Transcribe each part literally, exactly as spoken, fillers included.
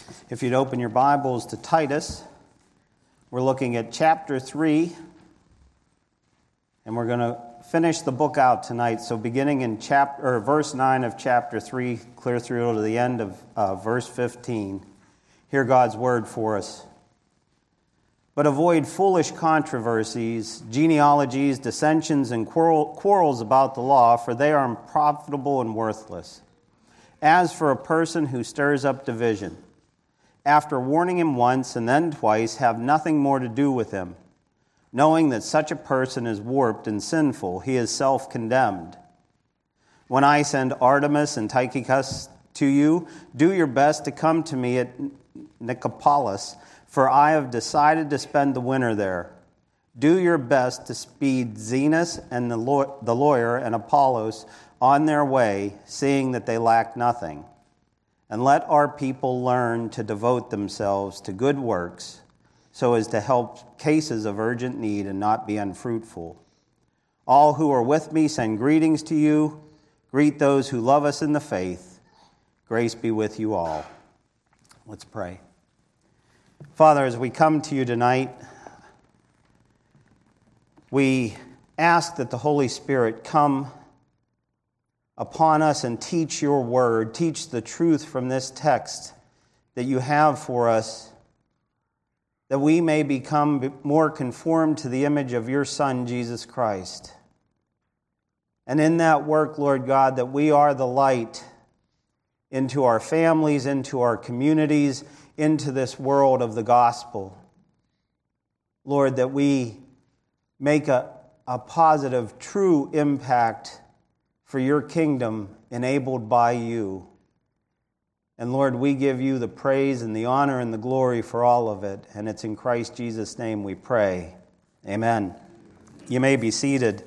If you'd open your Bibles to Titus, we're looking at chapter three, and we're going to finish the book out tonight. So beginning in chapter or verse nine of chapter three, clear through to the end of uh, verse fifteen. Hear God's word for us. But avoid foolish controversies, genealogies, dissensions, and quarrel, quarrels about the law, for they are unprofitable and worthless. As for a person who stirs up division, after warning him once and then twice, have nothing more to do with him, knowing that such a person is warped and sinful, he is self-condemned. When I send Artemas and Tychicus to you, do your best to come to me at Nicopolis, for I have decided to spend the winter there. Do your best to speed Zenas and the lawyer and Apollos on their way, seeing that they lack nothing. And let our people learn to devote themselves to good works, so as to help cases of urgent need and not be unfruitful. All who are with me send greetings to you. Greet those who love us in the faith. Grace be with you all. Let's pray. Father, as we come to you tonight, we ask that the Holy Spirit come upon us and teach your word, teach the truth from this text that you have for us, that we may become more conformed to the image of your Son, Jesus Christ. And in that work, Lord God, that we are the light into our families, into our communities, into this world of the gospel. Lord, that we make a, a positive, true impact for your kingdom enabled by you. And Lord, we give you the praise and the honor and the glory for all of it. And it's in Christ Jesus' name we pray. Amen. You may be seated.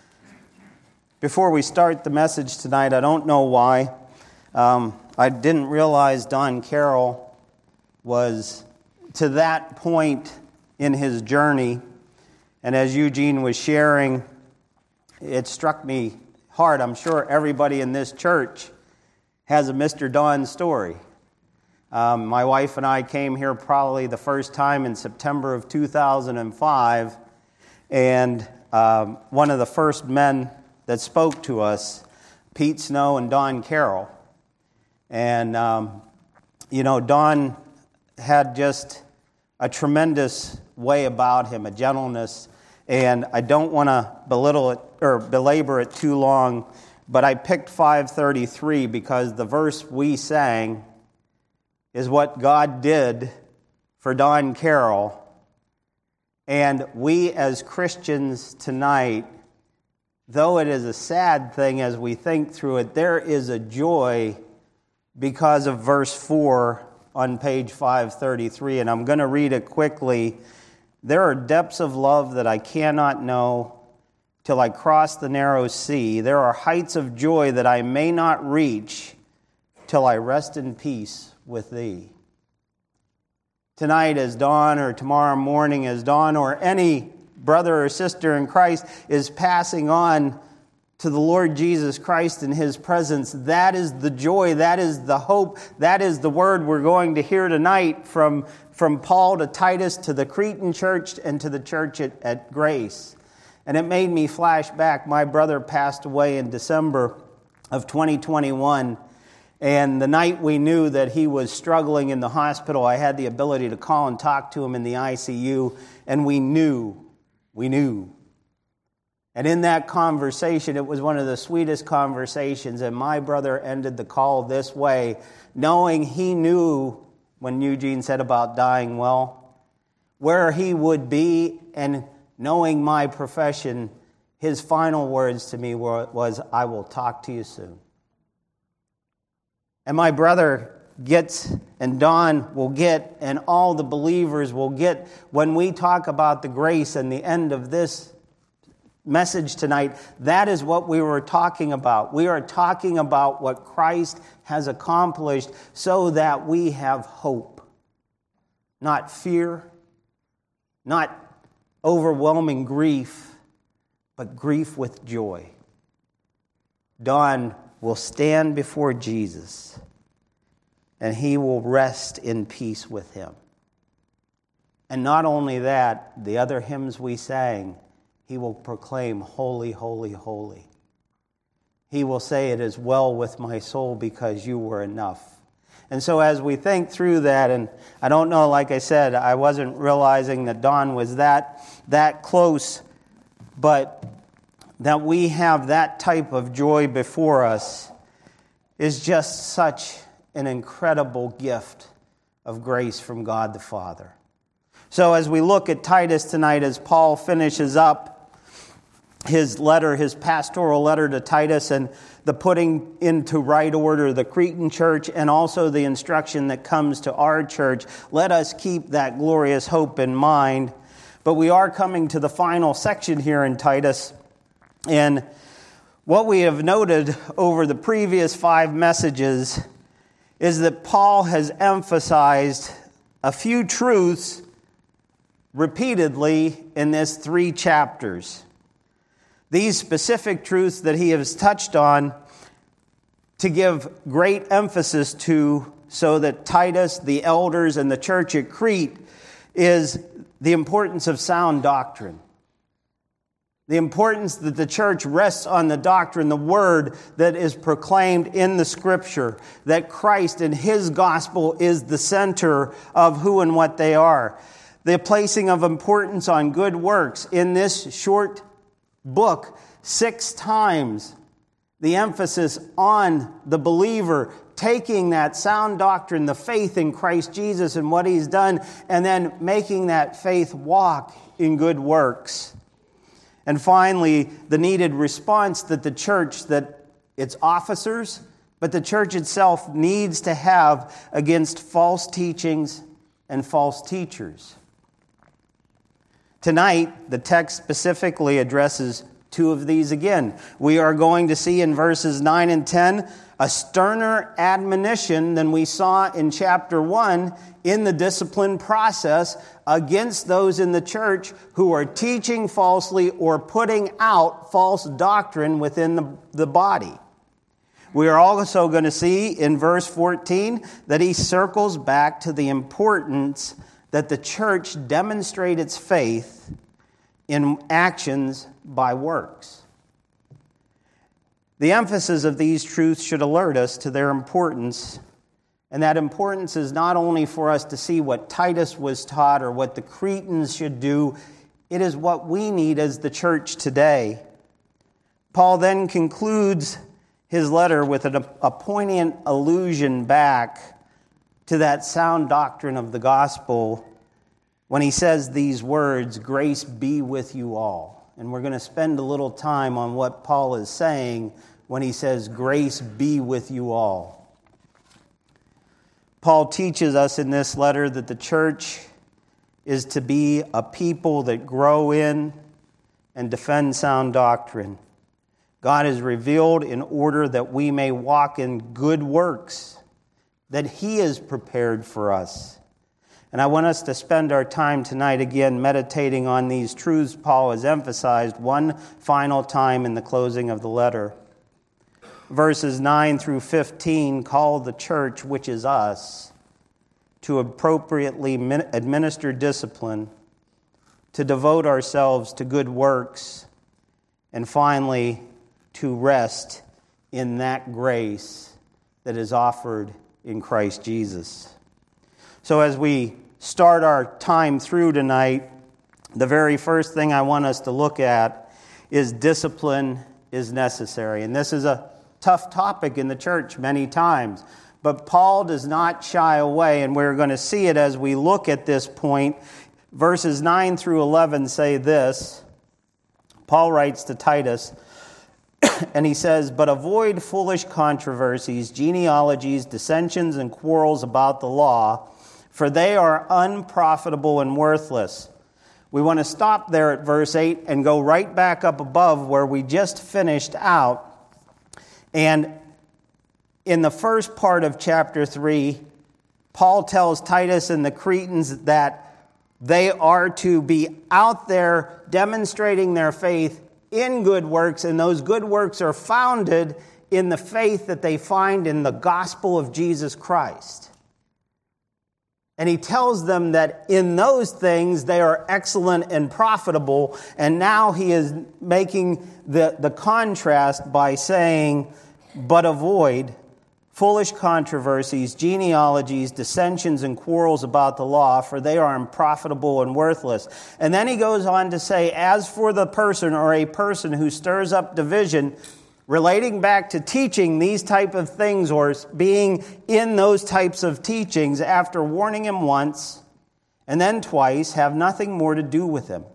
Before we start the message tonight, I don't know why, um, I didn't realize Don Carroll was to that point in his journey. And as Eugene was sharing, it struck me hard. I'm sure everybody in this church has a Mister Don story. Um, my wife and I came here probably the first time in September of two thousand five, and um, one of the first men that spoke to us, Pete Snow and Don Carroll. And, um, you know, Don had just a tremendous way about him, a gentleness, and I don't want to belittle it or belabor it too long, but I picked five thirty-three because the verse we sang is what God did for Don Carroll. And we as Christians tonight, though it is a sad thing as we think through it, there is a joy because of verse four on page five thirty-three, and I'm going to read it quickly. There are depths of love that I cannot know till I cross the narrow sea. There are heights of joy that I may not reach till I rest in peace with thee. Tonight as dawn, or tomorrow morning as dawn, or any brother or sister in Christ is passing on to the Lord Jesus Christ in His presence, that is the joy, that is the hope, that is the word we're going to hear tonight from, from Paul to Titus to the Cretan church and to the church at, at Grace. And it made me flash back. My brother passed away in December of twenty twenty-one, and the night we knew that he was struggling in the hospital, I had the ability to call and talk to him in the I C U, and we knew, we knew. And in that conversation, it was one of the sweetest conversations, and my brother ended the call this way, knowing he knew, when Eugene said about dying well, where he would be, and knowing my profession, his final words to me were, was, I will talk to you soon. And my brother gets, and Don will get, and all the believers will get, when we talk about the grace and the end of this message tonight, that is what we were talking about. We are talking about what Christ has accomplished so that we have hope. Not fear, not overwhelming grief, but grief with joy. Don will stand before Jesus and he will rest in peace with him. And not only that, the other hymns we sang, he will proclaim, holy, holy, holy. He will say, it is well with my soul because you were enough. And so as we think through that, and I don't know, like I said, I wasn't realizing that Don was that, that close, but that we have that type of joy before us is just such an incredible gift of grace from God the Father. So as we look at Titus tonight, as Paul finishes up his letter, his pastoral letter to Titus, and the putting into right order the Cretan church, and also the instruction that comes to our church, let us keep that glorious hope in mind. But we are coming to the final section here in Titus, and what we have noted over the previous five messages is that Paul has emphasized a few truths repeatedly in this three chapters. These specific truths that he has touched on to give great emphasis to, so that Titus, the elders, and the church at Crete is the importance of sound doctrine. The importance that the church rests on the doctrine, the word that is proclaimed in the Scripture, that Christ and His gospel is the center of who and what they are. The placing of importance on good works. In this short book, six times the emphasis on the believer taking that sound doctrine, the faith in Christ Jesus and what He's done, and then making that faith walk in good works. And finally, the needed response that the church, that its officers, but the church itself needs to have against false teachings and false teachers. Tonight, the text specifically addresses two of these again. We are going to see in verses nine and ten a sterner admonition than we saw in chapter one in the discipline process against those in the church who are teaching falsely or putting out false doctrine within the, the body. We are also going to see in verse fourteen that he circles back to the importance that the church demonstrate its faith in actions by works. The emphasis of these truths should alert us to their importance, and that importance is not only for us to see what Titus was taught or what the Cretans should do, it is what we need as the church today. Paul then concludes his letter with a, a poignant allusion back to that sound doctrine of the gospel when he says these words, grace be with you all. And we're going to spend a little time on what Paul is saying when he says, grace be with you all. Paul teaches us in this letter that the church is to be a people that grow in and defend sound doctrine. God is revealed in order that we may walk in good works that He has prepared for us. And I want us to spend our time tonight again meditating on these truths Paul has emphasized one final time in the closing of the letter. Verses nine through fifteen call the church, which is us, to appropriately administer discipline, to devote ourselves to good works, and finally, to rest in that grace that is offered in Christ Jesus. So as we start our time through tonight, the very first thing I want us to look at is discipline is necessary. And this is a tough topic in the church many times. But Paul does not shy away, and we're going to see it as we look at this point. Verses nine through eleven say this. Paul writes to Titus, and he says, but avoid foolish controversies, genealogies, dissensions, and quarrels about the law, for they are unprofitable and worthless. We want to stop there at verse eight and go right back up above where we just finished out. And in the first part of chapter three, Paul tells Titus and the Cretans that they are to be out there demonstrating their faith in good works, and those good works are founded in the faith that they find in the gospel of Jesus Christ. And he tells them that in those things they are excellent and profitable. And now he is making the, the contrast by saying, but avoid foolish controversies, genealogies, dissensions, and quarrels about the law, for they are unprofitable and worthless. And then he goes on to say, as for the person or a person who stirs up division, relating back to teaching these type of things or being in those types of teachings, after warning him once and then twice, have nothing more to do with him.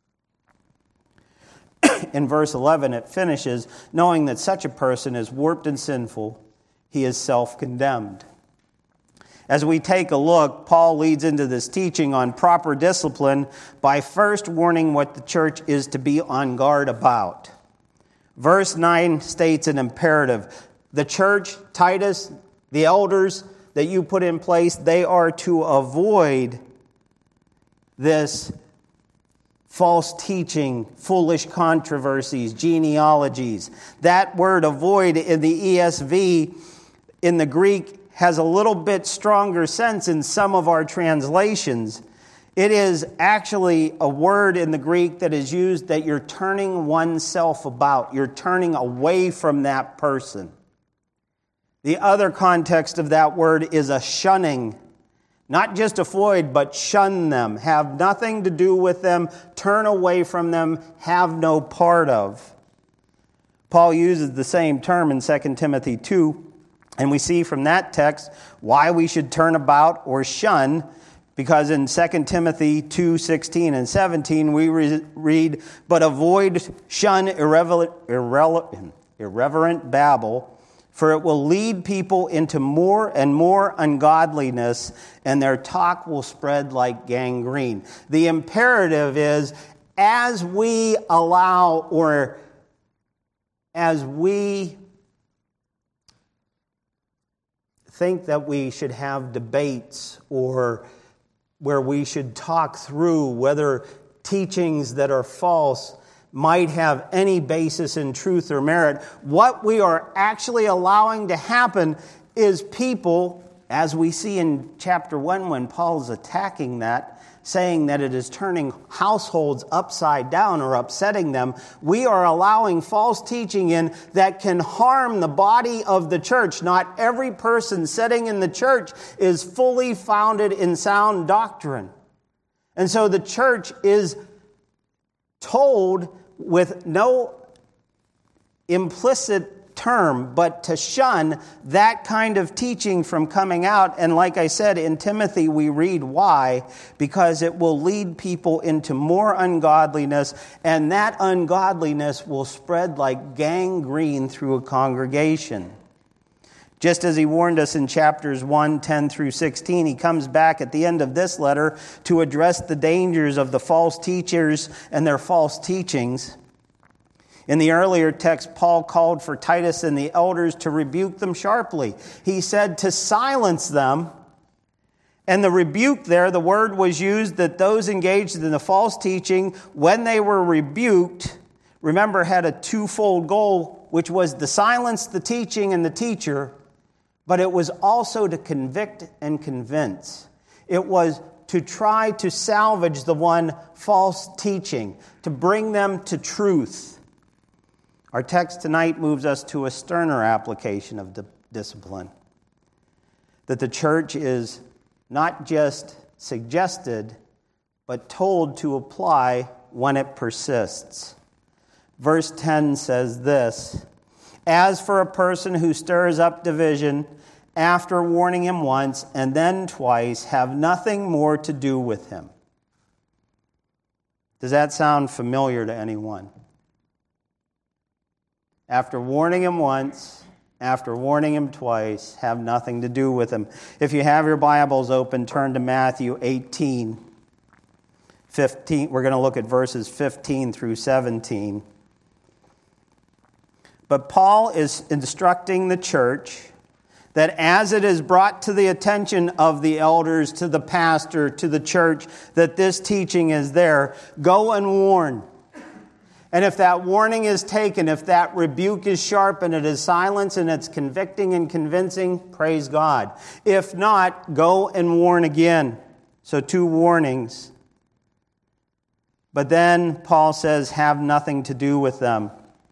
In verse eleven, it finishes, knowing that such a person is warped and sinful, he is self-condemned. As we take a look, Paul leads into this teaching on proper discipline by first warning what the church is to be on guard about. Verse nine states an imperative. The church, Titus, the elders that you put in place, they are to avoid this false teaching, foolish controversies, genealogies. That word avoid in the E S V, in the Greek, has a little bit stronger sense in some of our translations. It is actually a word in the Greek that is used that you're turning oneself about. You're turning away from that person. The other context of that word is a shunning. Not just avoid, but shun them. Have nothing to do with them. Turn away from them. Have no part of. Paul uses the same term in Second Timothy two. And we see from that text why we should turn about or shun. Because in Second Timothy two sixteen and seventeen, we re- read, but avoid, shun irreverent, irrelevant, irreverent babble, for it will lead people into more and more ungodliness, and their talk will spread like gangrene. The imperative is, as we allow, or as we think that we should have debates or where we should talk through whether teachings that are false might have any basis in truth or merit, what we are actually allowing to happen is people, as we see in chapter one when Paul is attacking that, saying that it is turning households upside down or upsetting them, we are allowing false teaching in that can harm the body of the church. Not every person sitting in the church is fully founded in sound doctrine. And so the church is told with no implicit term, but to shun that kind of teaching from coming out. And like I said, in Timothy we read why, because it will lead people into more ungodliness, and that ungodliness will spread like gangrene through a congregation. Just as he warned us in chapters one, ten through sixteen, he comes back at the end of this letter to address the dangers of the false teachers and their false teachings. In the earlier text, Paul called for Titus and the elders to rebuke them sharply. He said to silence them. And the rebuke there, the word was used that those engaged in the false teaching, when they were rebuked, remember, had a twofold goal, which was to silence the teaching and the teacher, but it was also to convict and convince. It was to try to salvage the one false teaching, to bring them to truth. Our text tonight moves us to a sterner application of the discipline. That the church is not just suggested, but told to apply when it persists. Verse ten says this, as for a person who stirs up division, after warning him once and then twice, have nothing more to do with him. Does that sound familiar to anyone? After warning him once, after warning him twice, have nothing to do with him. If you have your Bibles open, turn to Matthew eighteen, fifteen. We're going to look at verses fifteen through seventeen. But Paul is instructing the church that as it is brought to the attention of the elders, to the pastor, to the church, that this teaching is there, go and warn. And if that warning is taken, if that rebuke is sharp and it is silence and it's convicting and convincing, praise God. If not, go and warn again. So two warnings. But then Paul says, have nothing to do with them.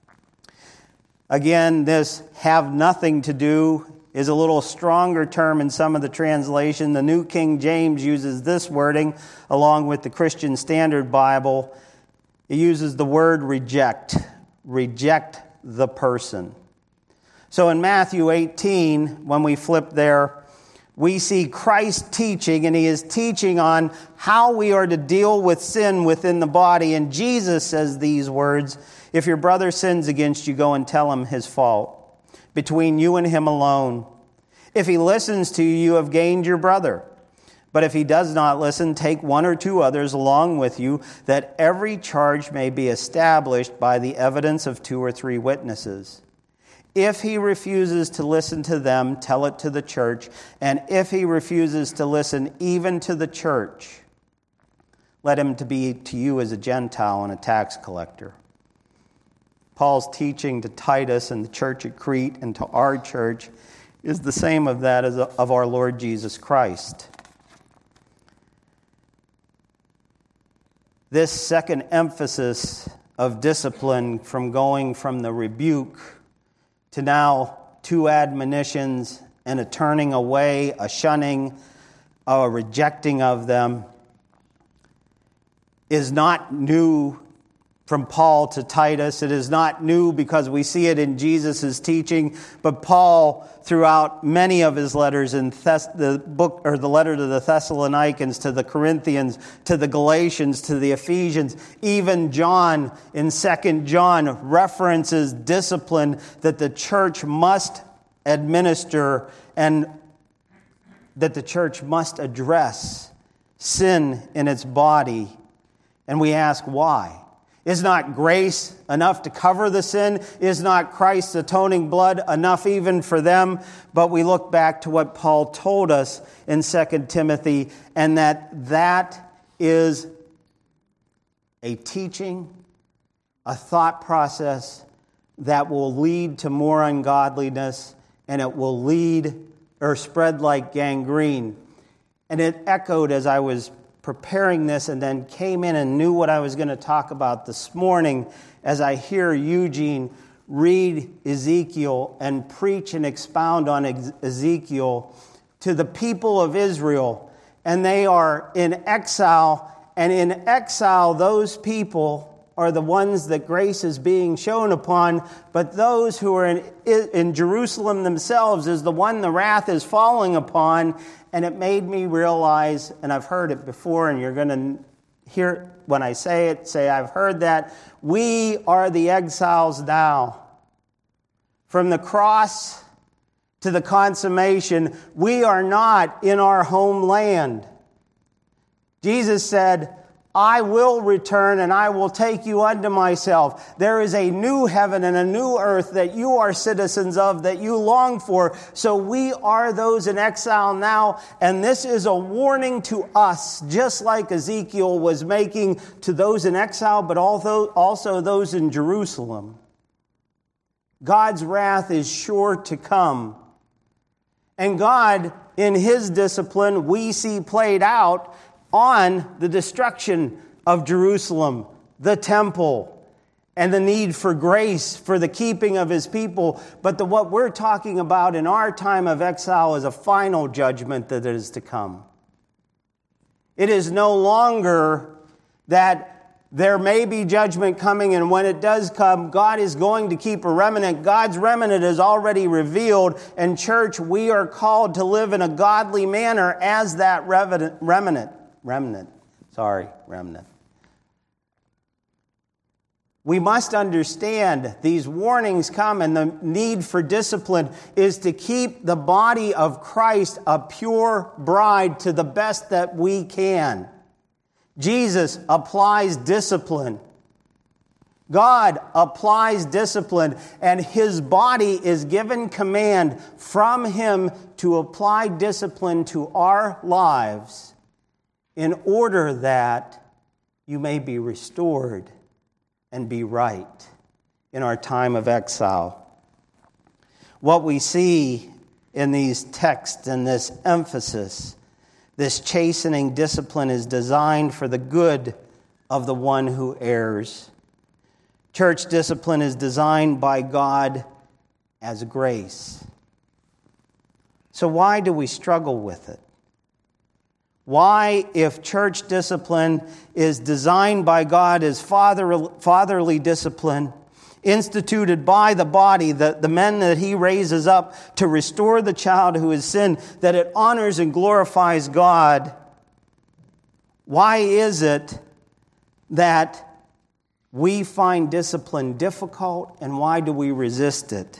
Again, this have nothing to do is a little stronger term in some of the translation. The New King James uses this wording along with the Christian Standard Bible. It uses the word reject. Reject the person. So in Matthew eighteen, when we flip there, we see Christ teaching, and he is teaching on how we are to deal with sin within the body. And Jesus says these words, if your brother sins against you, go and tell him his fault, between you and him alone. If he listens to you, you have gained your brother. But if he does not listen, take one or two others along with you, that every charge may be established by the evidence of two or three witnesses. If he refuses to listen to them, tell it to the church. And if he refuses to listen even to the church, let him to be to you as a Gentile and a tax collector. Paul's teaching to Titus and the church at Crete and to our church is the same of that as of our Lord Jesus Christ. This second emphasis of discipline, from going from the rebuke to now two admonitions and a turning away, a shunning, a rejecting of them, is not new from Paul to Titus. It is not new because we see it in Jesus' teaching, but Paul, throughout many of his letters, in Thess- the book or the letter to the Thessalonians, to the Corinthians, to the Galatians, to the Ephesians, even John in Second John references discipline that the church must administer and that the church must address sin in its body. And we ask why? Is not grace enough to cover the sin? Is not Christ's atoning blood enough even for them? But we look back to what Paul told us in Second Timothy, and that that is a teaching, a thought process that will lead to more ungodliness, and it will lead or spread like gangrene. And it echoed as I was preparing this, and then came in and knew what I was going to talk about this morning as I hear Eugene read Ezekiel and preach and expound on Ezekiel to the people of Israel. And they are in exile, and in exile those people are the ones that grace is being shown upon, but those who are in, in Jerusalem themselves is the one the wrath is falling upon. And it made me realize, and I've heard it before, and you're going to hear when I say it, say, I've heard that, we are the exiles now. From the cross to the consummation, we are not in our homeland. Jesus said, I will return and I will take you unto myself. There is a new heaven and a new earth that you are citizens of, that you long for. So we are those in exile now, and this is a warning to us, just like Ezekiel was making to those in exile, but also those in Jerusalem. God's wrath is sure to come. And God, in His discipline, we see played out on the destruction of Jerusalem, the temple, and the need for grace for the keeping of His people. But the, what we're talking about in our time of exile is a final judgment that is to come. It is no longer that there may be judgment coming, and when it does come, God is going to keep a remnant. God's remnant is already revealed, and church, we are called to live in a godly manner as that remnant. Remnant. Sorry, remnant. We must understand these warnings come, and the need for discipline is to keep the body of Christ a pure bride to the best that we can. Jesus applies discipline. God applies discipline, and His body is given command from Him to apply discipline to our lives, in order that you may be restored and be right in our time of exile. What we see in these texts and this emphasis, this chastening discipline is designed for the good of the one who errs. Church discipline is designed by God as grace. So why do we struggle with it? Why, if church discipline is designed by God as father, fatherly discipline, instituted by the body, the, the men that he raises up to restore the child who has sinned, that it honors and glorifies God, why is it that we find discipline difficult, and why do we resist it?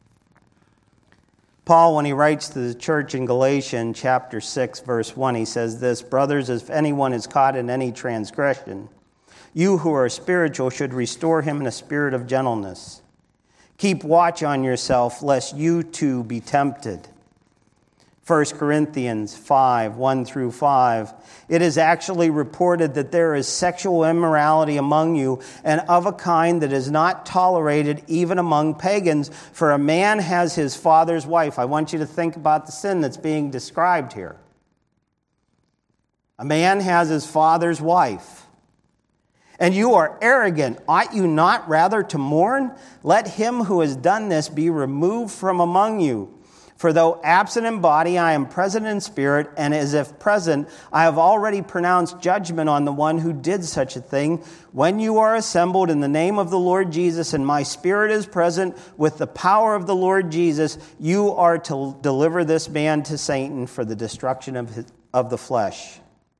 Paul, when he writes to the church in Galatians chapter six, verse one, he says this, "Brothers, if anyone is caught in any transgression, you who are spiritual should restore him in a spirit of gentleness. Keep watch on yourself, lest you too be tempted." First Corinthians five, one through five. "It is actually reported that there is sexual immorality among you, and of a kind that is not tolerated even among pagans, for a man has his father's wife." I want you to think about the sin that's being described here. A man has his father's wife. "And you are arrogant. Ought you not rather to mourn? Let him who has done this be removed from among you. For though absent in body, I am present in spirit, and as if present, I have already pronounced judgment on the one who did such a thing. When you are assembled in the name of the Lord Jesus, and my spirit is present with the power of the Lord Jesus, you are to deliver this man to Satan for the destruction of, his, of the flesh."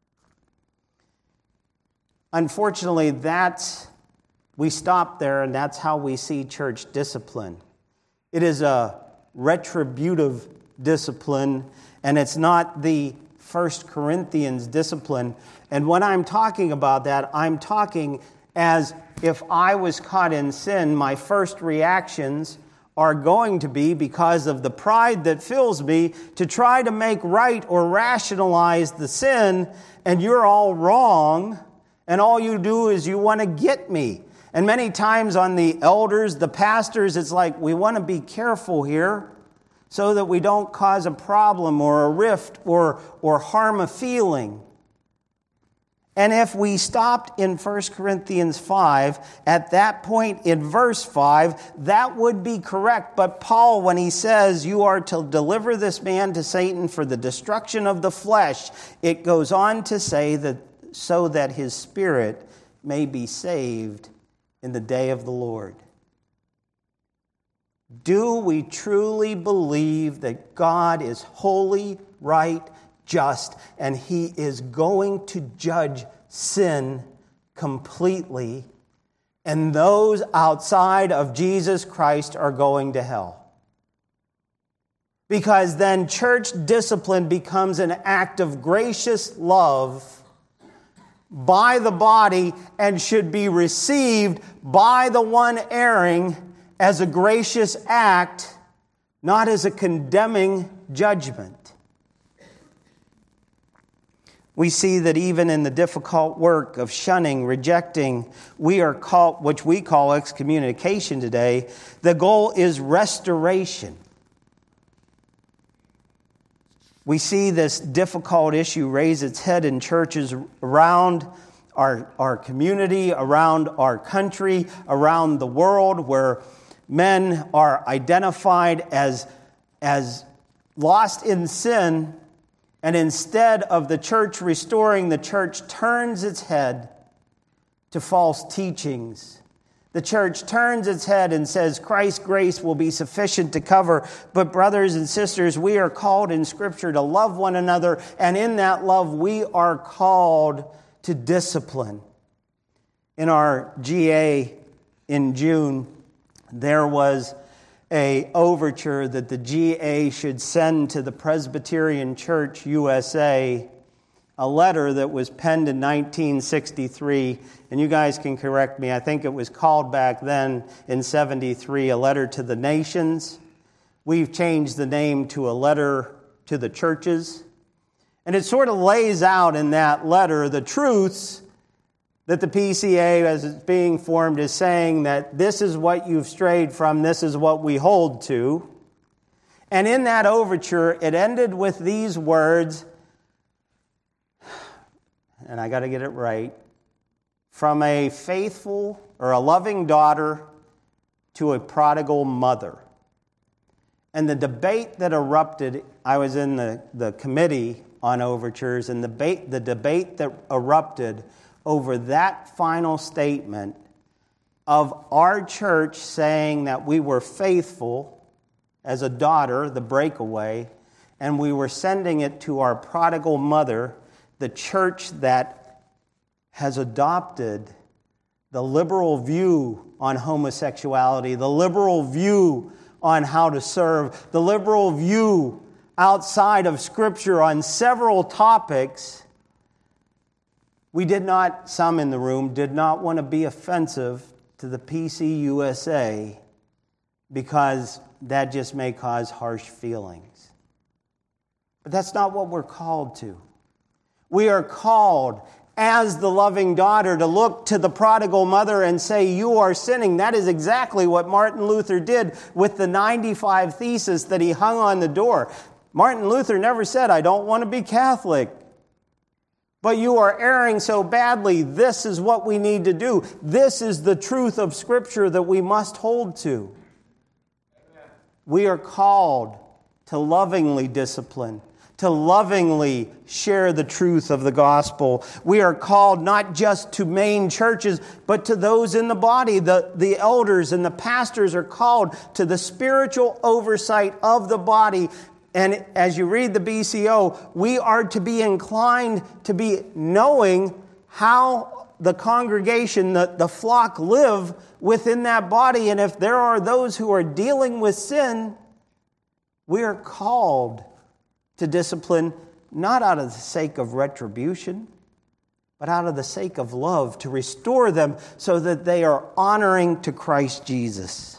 Unfortunately, that's, we stop there, and that's how we see church discipline. It is a retributive discipline, and it's not the First Corinthians discipline. And when I'm talking about that, I'm talking as if I was caught in sin, my first reactions are going to be, because of the pride that fills me, to try to make right or rationalize the sin, and you're all wrong, and all you do is you want to get me. And many times on the elders, the pastors, it's like, we want to be careful here so that we don't cause a problem or a rift or, or harm a feeling. And if we stopped in First Corinthians five, at that point in verse five, that would be correct. But Paul, when he says you are to deliver this man to Satan for the destruction of the flesh, it goes on to say that so that his spirit may be saved in the day of the Lord. Do we truly believe that God is holy, right, just, and he is going to judge sin completely, and those outside of Jesus Christ are going to hell? Because then church discipline becomes an act of gracious love by the body and should be received by the one erring as a gracious act, not as a condemning judgment. We see that even in the difficult work of shunning, rejecting, we are called, which we call excommunication today, the goal is restoration. We see this difficult issue raise its head in churches around our, our community, around our country, around the world, where men are identified as, as lost in sin, and instead of the church restoring, the church turns its head to false teachings. The church turns its head and says Christ's grace will be sufficient to cover. But brothers and sisters, we are called in Scripture to love one another, and in that love we are called to discipline. In our G A in June, there was an overture that the G A should send to the Presbyterian Church U S A a letter that was penned in nineteen sixty-three, and you guys can correct me, I think it was called back then in seventy-three, a letter to the nations. We've changed the name to a letter to the churches. And it sort of lays out in that letter the truths that the P C A, as it's being formed, is saying that this is what you've strayed from, this is what we hold to. And in that overture, it ended with these words, and I got to get it right, from a faithful or a loving daughter to a prodigal mother. And the debate that erupted, I was in the, the committee on overtures, and the debate, the debate that erupted over that final statement of our church saying that we were faithful as a daughter, the breakaway, and we were sending it to our prodigal mother, the church that has adopted the liberal view on homosexuality, the liberal view on how to serve, the liberal view outside of Scripture on several topics. We did not, some in the room, did not want to be offensive to the P C U S A because that just may cause harsh feelings. But that's not what we're called to. We are called as the loving daughter to look to the prodigal mother and say, you are sinning. That is exactly what Martin Luther did with the ninety-five Theses that he hung on the door. Martin Luther never said, I don't want to be Catholic. But you are erring so badly. This is what we need to do. This is the truth of Scripture that we must hold to. Amen. We are called to lovingly discipline, to lovingly share the truth of the gospel. We are called not just to main churches, but to those in the body. The, the elders and the pastors are called to the spiritual oversight of the body. And as you read the B C O, we are to be inclined to be knowing how the congregation, the, the flock live within that body. And if there are those who are dealing with sin, we are called to discipline, not out of the sake of retribution, but out of the sake of love, to restore them so that they are honoring to Christ Jesus.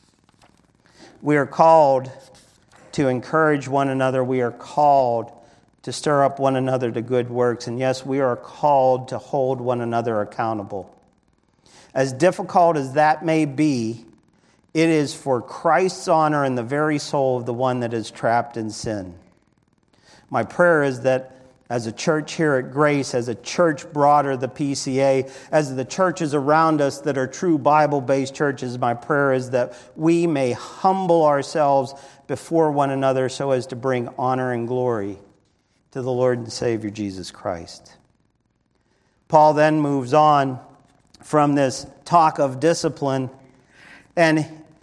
We are called to encourage one another. We are called to stir up one another to good works. And yes, we are called to hold one another accountable. As difficult as that may be, it is for Christ's honor in the very soul of the one that is trapped in sin. My prayer is that as a church here at Grace, as a church broader, the P C A, as the churches around us that are true Bible-based churches, my prayer is that we may humble ourselves before one another so as to bring honor and glory to the Lord and Savior Jesus Christ. Paul then moves on from this talk of discipline, and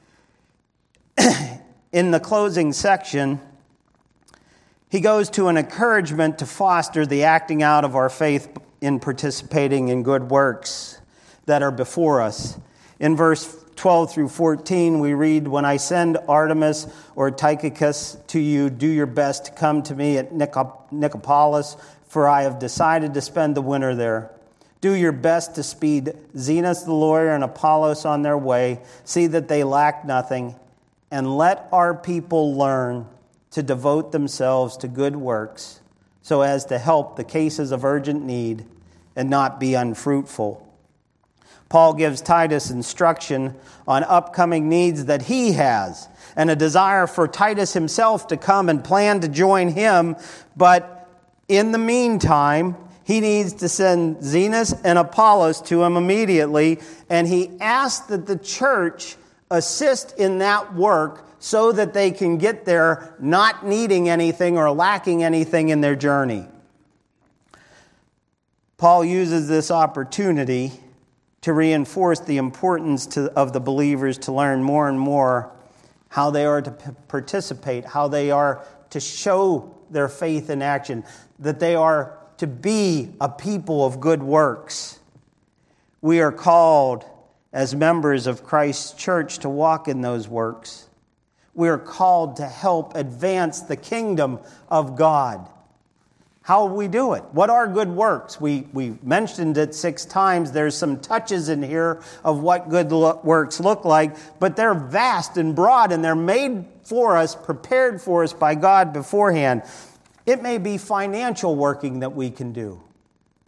in the closing section, he goes to an encouragement to foster the acting out of our faith in participating in good works that are before us. In verse twelve through fourteen, we read, when I send Artemas or Tychicus to you, do your best to come to me at Nicopolis, for I have decided to spend the winter there. Do your best to speed Zenas the lawyer and Apollos on their way. See that they lack nothing. And let our people learn to devote themselves to good works so as to help the cases of urgent need and not be unfruitful. Paul gives Titus instruction on upcoming needs that he has and a desire for Titus himself to come and plan to join him. But in the meantime, he needs to send Zenas and Apollos to him immediately, and he asks that the church assist in that work so that they can get there not needing anything or lacking anything in their journey. Paul uses this opportunity to reinforce the importance to, of the believers to learn more and more how they are to p- participate, how they are to show their faith in action, that they are to be a people of good works. We are called as members of Christ's church to walk in those works. We are called to help advance the kingdom of God. How will we do it? What are good works? We, we mentioned it six times. There's some touches in here of what good lo- works look like, but they're vast and broad, and they're made for us, prepared for us by God beforehand. It may be financial working that we can do.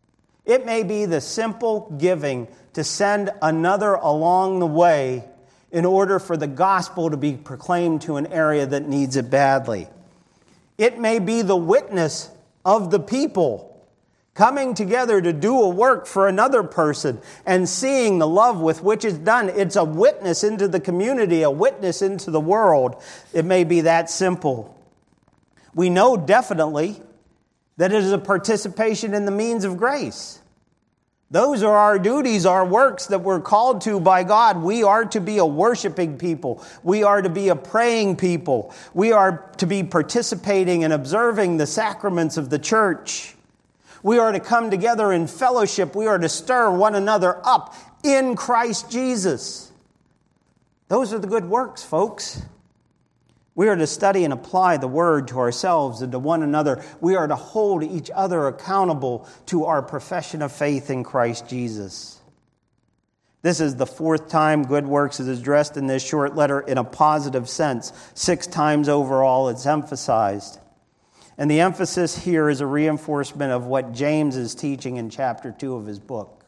It may be the simple giving to send another along the way in order for the gospel to be proclaimed to an area that needs it badly. It may be the witness of the people coming together to do a work for another person and seeing the love with which it's done. It's a witness into the community, a witness into the world. It may be that simple. We know definitely that it is a participation in the means of grace. Those are our duties, our works that we're called to by God. We are to be a worshiping people. We are to be a praying people. We are to be participating and observing the sacraments of the church. We are to come together in fellowship. We are to stir one another up in Christ Jesus. Those are the good works, folks. We are to study and apply the word to ourselves and to one another. We are to hold each other accountable to our profession of faith in Christ Jesus. This is the fourth time good works is addressed in this short letter in a positive sense. Six times overall it's emphasized. And the emphasis here is a reinforcement of what James is teaching in chapter two of his book.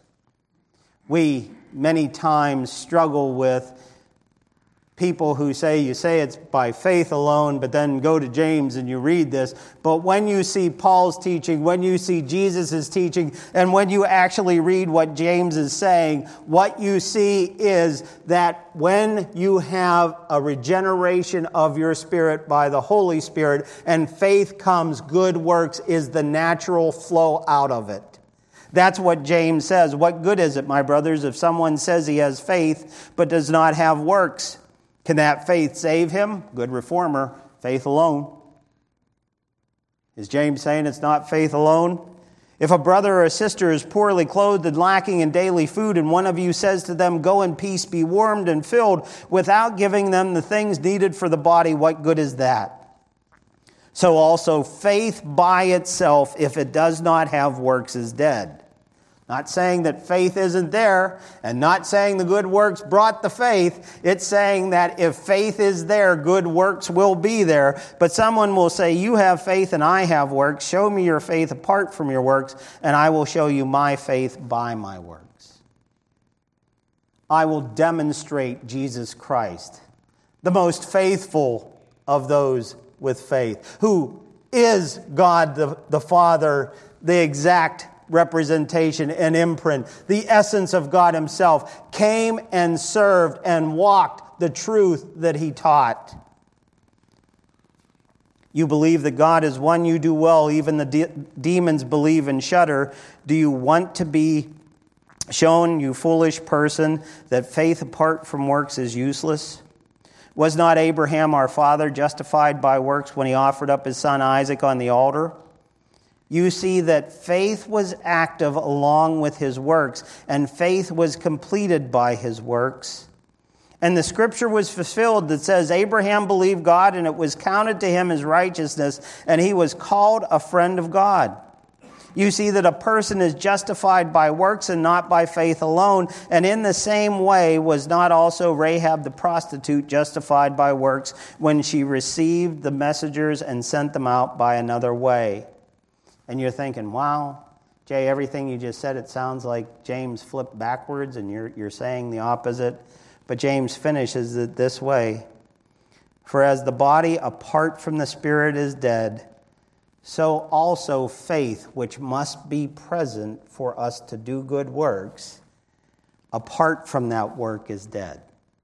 We many times struggle with people who say, you say it's by faith alone, but then go to James and you read this. But when you see Paul's teaching, when you see Jesus' teaching, and when you actually read what James is saying, what you see is that when you have a regeneration of your spirit by the Holy Spirit and faith comes, good works is the natural flow out of it. That's what James says. What good is it, my brothers, if someone says he has faith but does not have works? Can that faith save him? Good reformer, faith alone. Is James saying it's not faith alone? If a brother or a sister is poorly clothed and lacking in daily food, and one of you says to them, "Go in peace, be warmed and filled," without giving them the things needed for the body, what good is that? So also faith by itself, if it does not have works, is dead. Not saying that faith isn't there, and not saying the good works brought the faith. It's saying that if faith is there, good works will be there. But someone will say, you have faith and I have works. Show me your faith apart from your works, and I will show you my faith by my works. I will demonstrate Jesus Christ, the most faithful of those with faith, who is God the, the Father, the exact representation and imprint, the essence of God himself, came and served and walked the truth that he taught. You believe that God is one, you do well. Even the de- demons believe and shudder. Do you want to be shown, you foolish person, that faith apart from works is useless? Was not Abraham our father justified by works when he offered up his son Isaac on the altar? You see that faith was active along with his works, and faith was completed by his works. And the scripture was fulfilled that says, Abraham believed God, and it was counted to him as righteousness, and he was called a friend of God. You see that a person is justified by works and not by faith alone, and in the same way was not also Rahab the prostitute justified by works when she received the messengers and sent them out by another way. And you're thinking, wow, Jay, everything you just said, it sounds like James flipped backwards and you're, you're saying the opposite. But James finishes it this way. For as the body apart from the spirit is dead, so also faith, which must be present for us to do good works, apart from that work is dead.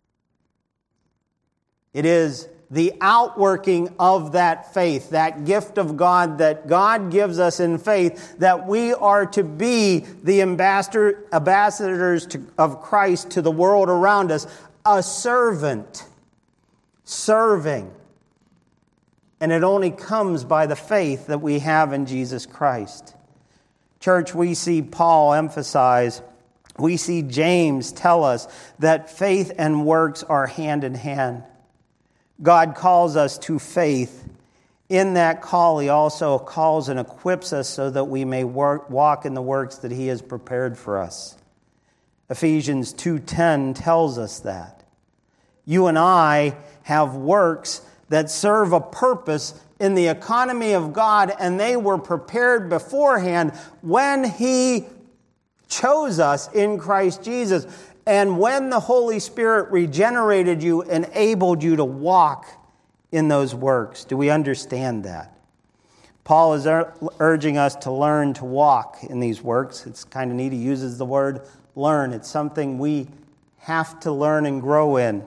It is the outworking of that faith, that gift of God that God gives us in faith, that we are to be the ambassador, ambassadors to, of Christ to the world around us, a servant, serving. And it only comes by the faith that we have in Jesus Christ. Church, we see Paul emphasize, we see James tell us that faith and works are hand in hand. God calls us to faith. In that call, he also calls and equips us so that we may work, walk in the works that he has prepared for us. Ephesians two ten tells us that. You and I have works that serve a purpose in the economy of God, and they were prepared beforehand when he chose us in Christ Jesus. And when the Holy Spirit regenerated you, enabled you to walk in those works. Do we understand that? Paul is ur- urging us to learn to walk in these works. It's kind of neat. He uses the word learn. It's something we have to learn and grow in.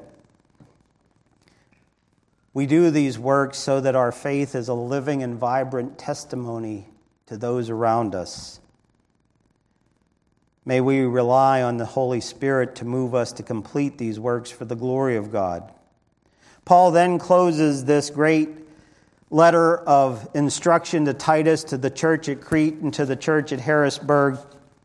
We do these works so that our faith is a living and vibrant testimony to those around us. May we rely on the Holy Spirit to move us to complete these works for the glory of God. Paul then closes this great letter of instruction to Titus, to the church at Crete, and to the church at Harrisburg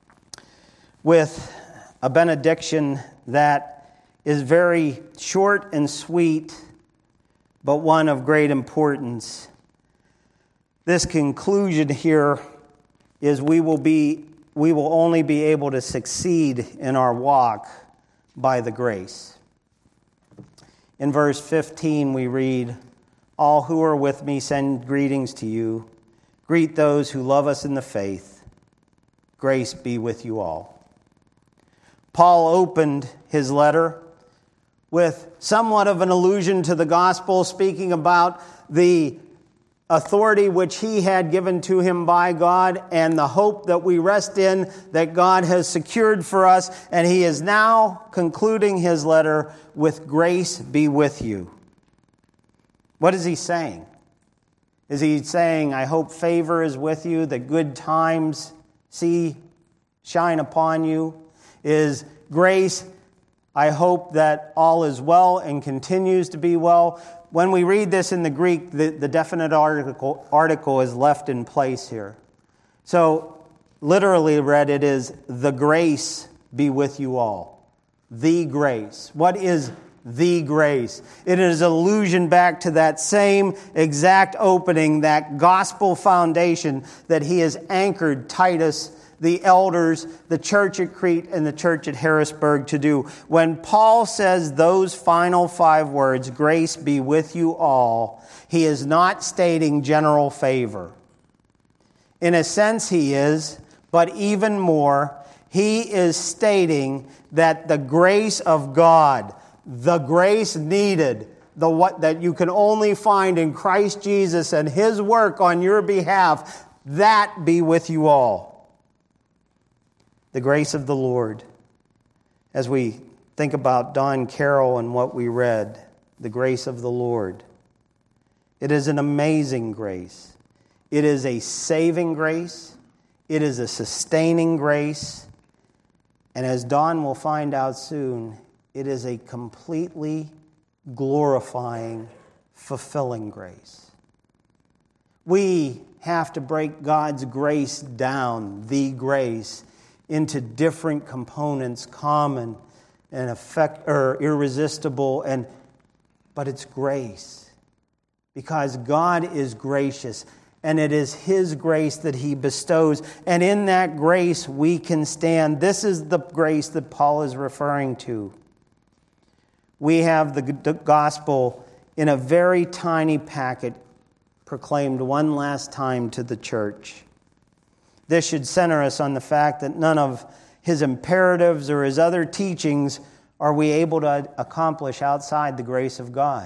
with a benediction that is very short and sweet, but one of great importance. This conclusion here is we will be we will only be able to succeed in our walk by the grace. In verse fifteen we read, "All who are with me send greetings to you. Greet those who love us in the faith. Grace be with you all." Paul opened his letter with somewhat of an allusion to the gospel, speaking about the authority which he had given to him by God and the hope that we rest in that God has secured for us. And he is now concluding his letter with grace be with you. What is he saying? Is he saying, I hope favor is with you, that good times see shine upon you? Is grace, I hope that all is well and continues to be well? When we read this in the Greek, the, the definite article, article is left in place here. So, literally read, it is, the grace be with you all. The grace. What is the grace? It is an allusion back to that same exact opening, that gospel foundation that he has anchored Titus, the elders, the church at Crete, and the church at Harrisburg to do. When Paul says those final five words, grace be with you all, he is not stating general favor. In a sense he is, but even more, he is stating that the grace of God, the grace needed, the what that you can only find in Christ Jesus and his work on your behalf, that be with you all. The grace of the Lord. As we think about Don Carroll and what we read, the grace of the Lord. It is an amazing grace. It is a saving grace. It is a sustaining grace. And as Don will find out soon, it is a completely glorifying, fulfilling grace. We have to break God's grace down, the grace, into different components, common and effect or irresistible, and but it's grace. Because God is gracious, and it is his grace that he bestows, and in that grace we can stand. This is the grace that Paul is referring to. We have the gospel in a very tiny packet proclaimed one last time to the church. This should center us on the fact that none of his imperatives or his other teachings are we able to accomplish outside the grace of God.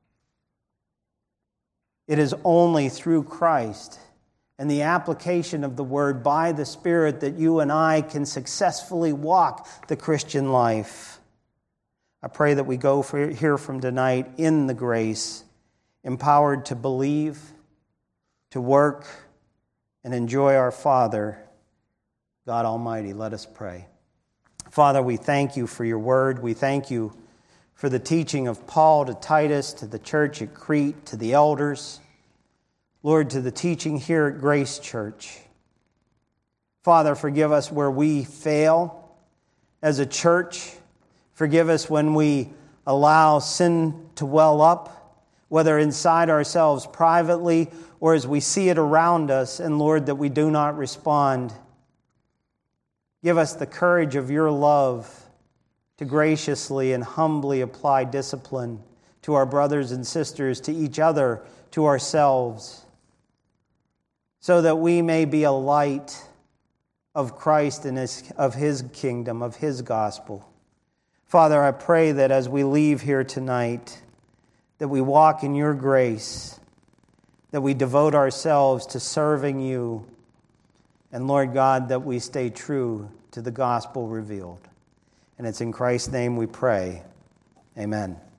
It is only through Christ and the application of the word by the Spirit that you and I can successfully walk the Christian life. I pray that we go for, here from tonight in the grace, empowered to believe, to work, and enjoy our Father, God Almighty. Let us pray. Father, we thank you for your word. We thank you for the teaching of Paul to Titus, to the church at Crete, to the elders. Lord, to the teaching here at Grace Church. Father, forgive us where we fail as a church. Forgive us when we allow sin to well up, whether inside ourselves privately or as we see it around us, and Lord, that we do not respond. Give us the courage of your love to graciously and humbly apply discipline to our brothers and sisters, to each other, to ourselves, so that we may be a light of Christ and his, of his kingdom, of his gospel. Father, I pray that as we leave here tonight, that we walk in your grace, that we devote ourselves to serving you, and Lord God, that we stay true to the gospel revealed. And it's in Christ's name we pray. Amen.